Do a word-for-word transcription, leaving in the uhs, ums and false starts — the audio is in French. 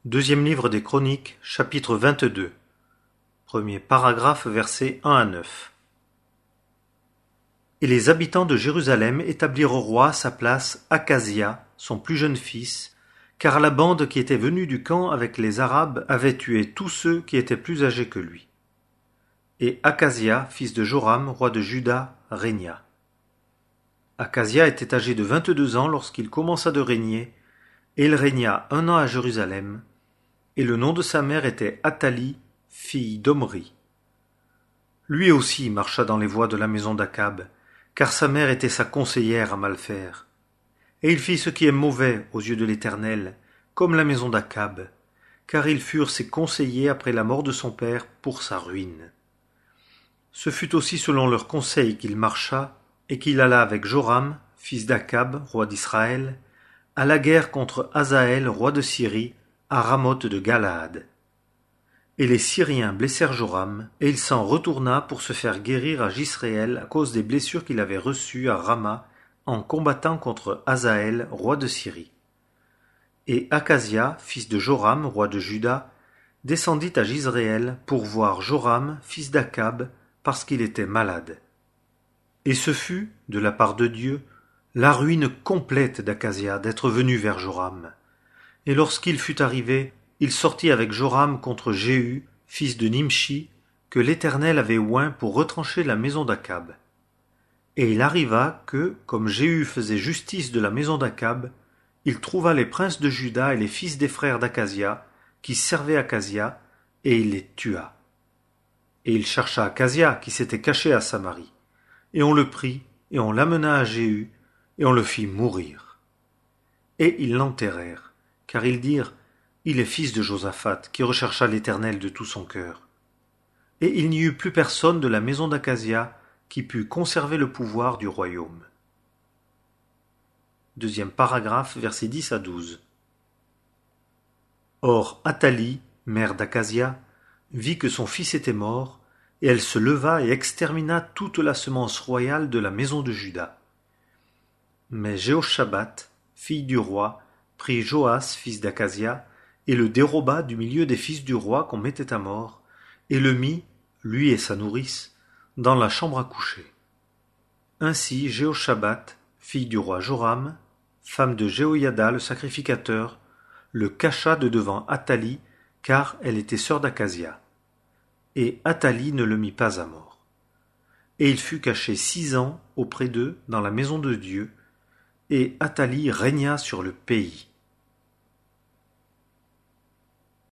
Deuxième livre des Chroniques, chapitre vingt-deux. Premier paragraphe, versets un à neuf. Et les habitants de Jérusalem établirent au roi à sa place Akazia, son plus jeune fils, car la bande qui était venue du camp avec les Arabes avait tué tous ceux qui étaient plus âgés que lui. Et Akazia, fils de Joram, roi de Juda, régna. Akazia était âgé de vingt-deux ans lorsqu'il commença de régner, et il régna un an à Jérusalem, et le nom de sa mère était Athalie, fille d'Omri. Lui aussi marcha dans les voies de la maison d'Akab, car sa mère était sa conseillère à mal faire. Et il fit ce qui est mauvais aux yeux de l'Éternel, comme la maison d'Akab, car ils furent ses conseillers après la mort de son père pour sa ruine. Ce fut aussi selon leurs conseils qu'il marcha, et qu'il alla avec Joram, fils d'Akab, roi d'Israël, à la guerre contre Hazaël, roi de Syrie, à Ramoth de Galaad. Et les Syriens blessèrent Joram, et il s'en retourna pour se faire guérir à Jisréel à cause des blessures qu'il avait reçues à Rama en combattant contre Hazaël, roi de Syrie. Et Akazia, fils de Joram, roi de Juda, descendit à Jisréel pour voir Joram, fils d'Akab, parce qu'il était malade. Et ce fut, de la part de Dieu, la ruine complète d'Akazia d'être venu vers Joram. Et lorsqu'il fut arrivé, il sortit avec Joram contre Jéhu, fils de Nimshi, que l'Éternel avait oint pour retrancher la maison d'Akab. Et il arriva que, comme Jéhu faisait justice de la maison d'Akab, il trouva les princes de Juda et les fils des frères d'Akazia, qui servaient Akazia, et il les tua. Et il chercha Akazia, qui s'était caché à Samarie. Et on le prit, et on l'amena à Jéhu, et on le fit mourir. Et ils l'enterrèrent, car ils dirent, il est fils de Josaphat, qui rechercha l'Éternel de tout son cœur. Et il n'y eut plus personne de la maison d'Akazia qui put conserver le pouvoir du royaume. Deuxième paragraphe, versets dix à douze. Or Athalie, mère d'Akazia, vit que son fils était mort, et elle se leva et extermina toute la semence royale de la maison de Juda. Mais Jéhoshaphat, fille du roi, prit Joas, fils d'Akazia, et le déroba du milieu des fils du roi qu'on mettait à mort, et le mit, lui et sa nourrice, dans la chambre à coucher. Ainsi Jéhoshaphat, fille du roi Joram, femme de Jéhoïada le sacrificateur, le cacha de devant Athalie, car elle était sœur d'Akazia. Et Athalie ne le mit pas à mort. Et il fut caché six ans auprès d'eux dans la maison de Dieu, et Athalie régna sur le pays.